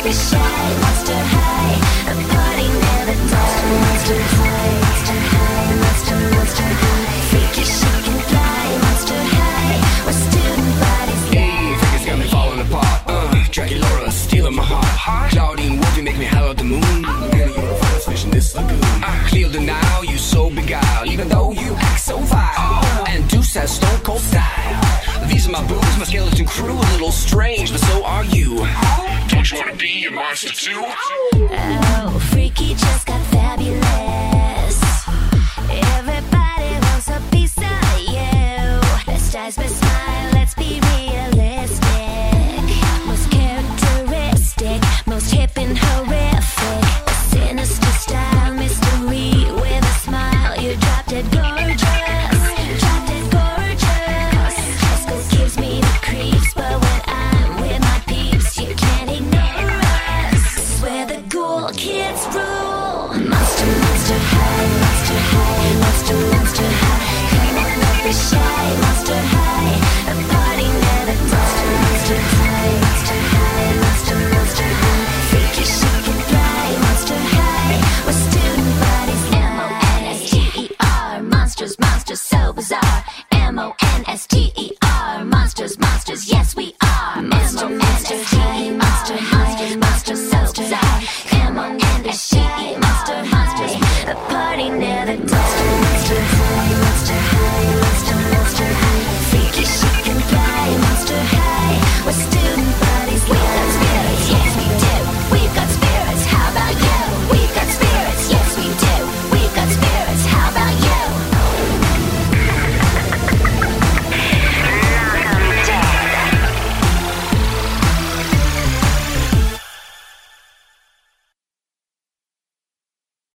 be shy, monster high. A party never dies. Monster high, monster high, monster high. Freaky, chic and fly, monster high. We're student bodies. Hey, figures got me falling apart. Dracula stealing my heart. Claudine Wolfie make me howl at the moon. Girl, you're a finest fish in this lagoon. Clear the now, you so beguiled, even though you act so vile. And Deuce has stone cold style. These are my boobs, my skeleton crew. A little strange, but so are you. Don't you wanna be a monster too? Oh, freaky just got fabulous. Everybody wants a piece of you. Let's dance, but smile, let's be realistic. Most characteristic, most hip and horrific. Sinister style, mystery with a smile. You dropped it gorgeous, dropped it gorgeous. High school gives me the creeps, but when I'm with my peeps, you can't ignore us. This is where the cool kids rule. Monster, monster high, monster high, monster, monster high. Come on, don't be shy, monster high. A party never dies. Monster high, monster high, monster, monster high. Freaky, chic and fly, monster high. We're student bodies. M-O-N-S-T-E-R. Monsters, monsters, so bizarre. M-O-N-S-T-E-R. Monsters, monsters, yes we are. Monster, monster,